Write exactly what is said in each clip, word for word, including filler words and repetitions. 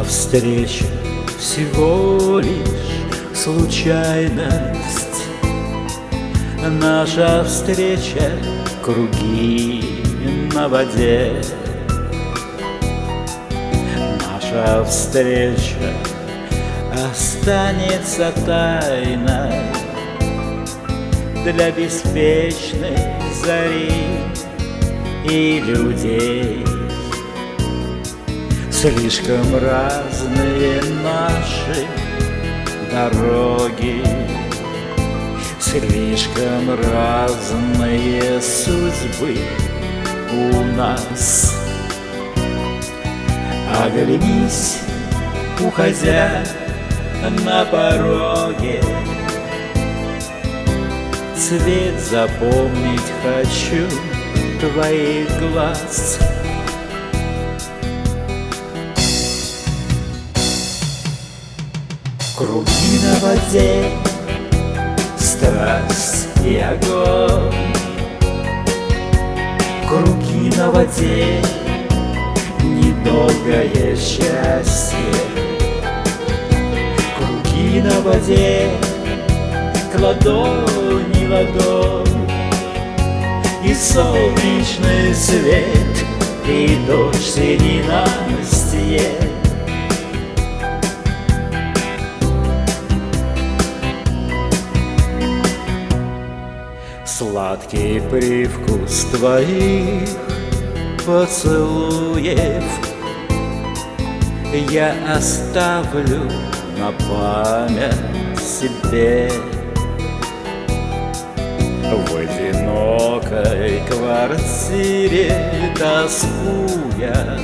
А встреча всего лишь случайность. Наша встреча — круги на воде. Наша встреча останется тайной для беспечной зари и людей. Слишком разные наши дороги, слишком разные судьбы у нас. Оглянись, уходя на пороге, цвет запомнить хочу твоих глаз. Круги на воде, страсть и огонь. Круги на воде, недолгое счастье. Круги на воде, к ладони ладонь. И солнечный свет, и дождь, и ненастье. Сладкий привкус твоих поцелуев я оставлю на память себе. В одинокой квартире тоскуя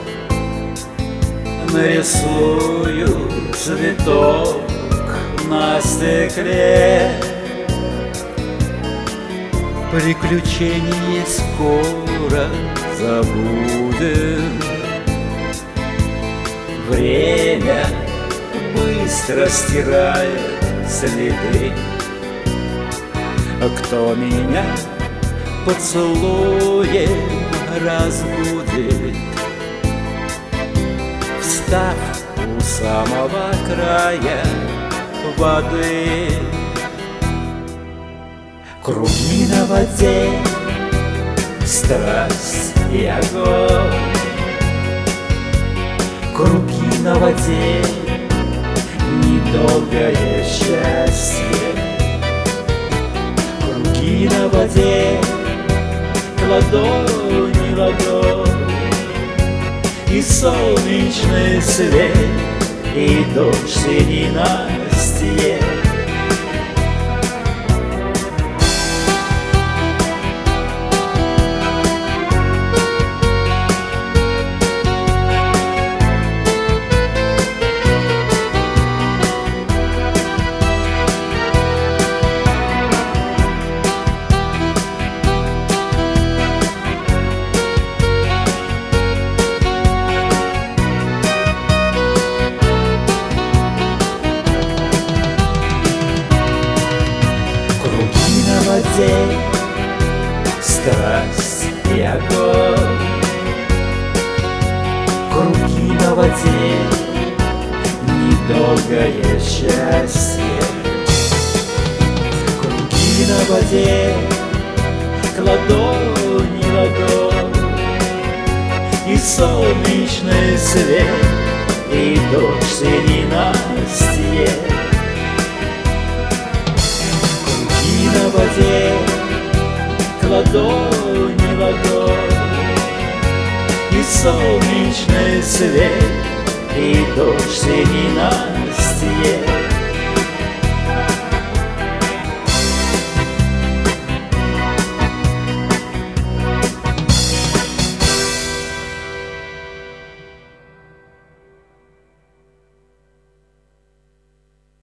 нарисую цветок на стекле. Приключения скоро забудем. Время быстро стирает следы. Кто меня поцелуем разбудит, встав у самого края воды. Круги на воде, страсть и огонь. Круги на воде, недолгое счастье. Круги на воде, к ладони ладонь. И солнечный свет, и дождь, и ненастье. Страсть и огонь. Круги на воде, недолгое счастье. Круги на воде, к ладони ладонь. И солнечный свет, и дождь, и ненастье. Круги на воде, к ладони ладонь. И солнечный свет, и дождь, и ненастье.